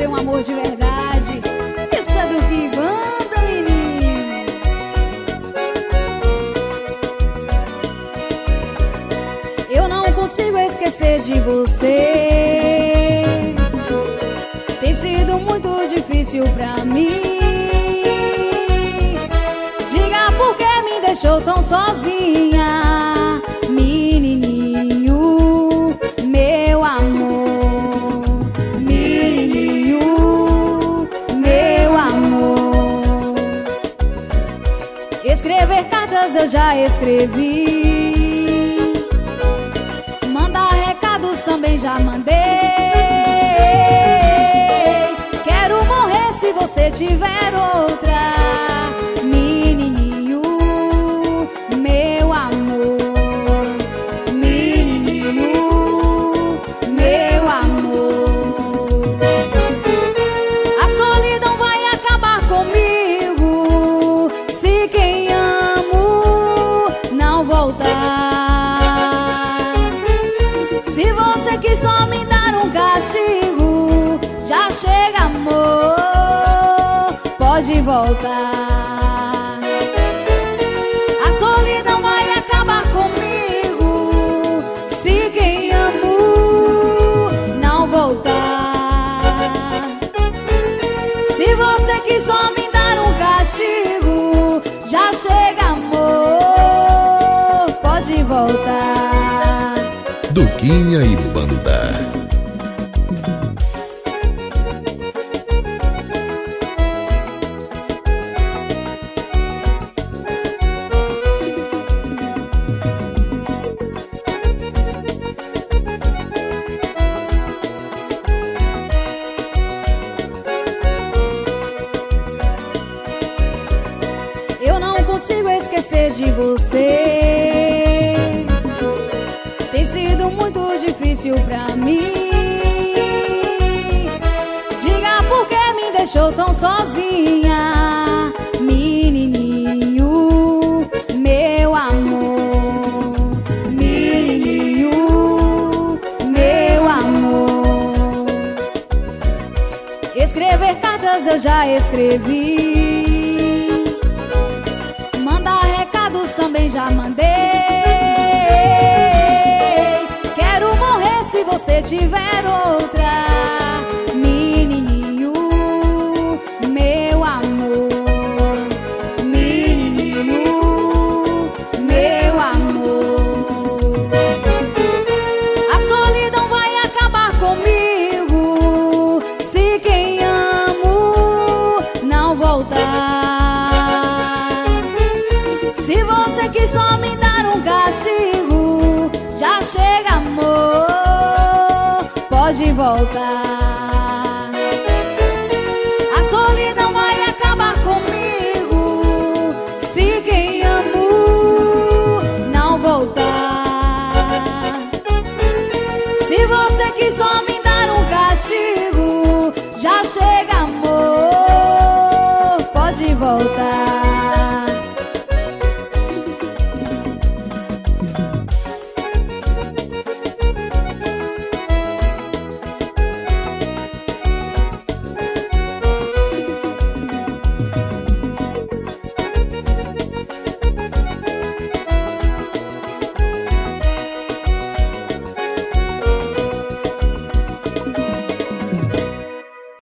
ser um amor de verdade. Isso é do que banda, menino. Eu não consigo esquecer de você. Tem sido muito difícil pra mim. Diga por que me deixou tão sozinha, menininho, meu amor. Menininho, meu amor. Escrever cartas eu já escrevi, mandar recados também já mandei. Quero morrer se você tiver outra, menininho, meu amor. Menininho, meu amor. A solidão vai acabar comigo se quem amo não voltar. Se você quis só me dar um castigo, já chega, amor, pode voltar. A solidão vai acabar comigo se quem amo não voltar. Se você quis só me dar um castigo, já chega, amor, pode voltar. Duquinha e Banda. Eu não consigo esquecer de você. Tem sido muito difícil pra mim. Diga por que me deixou tão sozinha, menininho, meu amor. Menininho, meu amor. Escrever cartas eu já escrevi, mandar recados também já mandei. Quero morrer se você tiver outra, menininho, meu amor. Menininho, meu amor. A solidão vai acabar comigo se quem amo não voltar. Se você quis só me dar um castigo, já chega, amor, pode voltar. A solidão vai acabar comigo se quem amo não voltar. Se você quis só me dar um castigo, já chega, amor, pode voltar.